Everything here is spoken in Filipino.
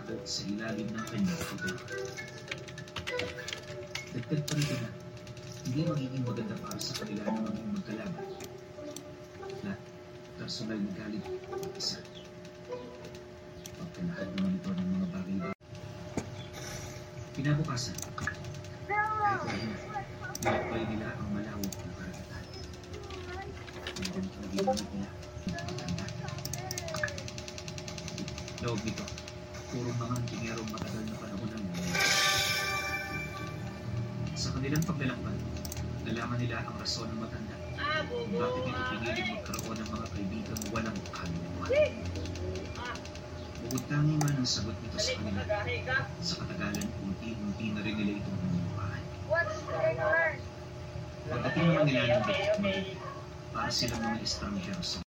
nakaupo sa ilalim ng kanyang puto. Dagdag pa rito na hindi magiging maganda para sa kanila na maging magkalaban. Na personal na galit at isa. Pagkalahad naman ito ng mga bagay. Kinabukasan, kahit wala nilakbay nila ang malawak na karagatan. Hanggang pag-ibig nila ang matanda. Loob nito, puro mga inhinyerong matagal na panahon ang nangyayari. Sa kanilang paglalakbay, nalaman nila ang rason ng matanda kung bakit ito piniling magkaroon ng mga kaibigang walang kaluluwan. Bukod tangi man ang sagot nito sa kanila, sa katagalan, unti-unti na rin nila itong nangyayari. Pagdating naman nila ng Vietnam, para silang mga estranghero sa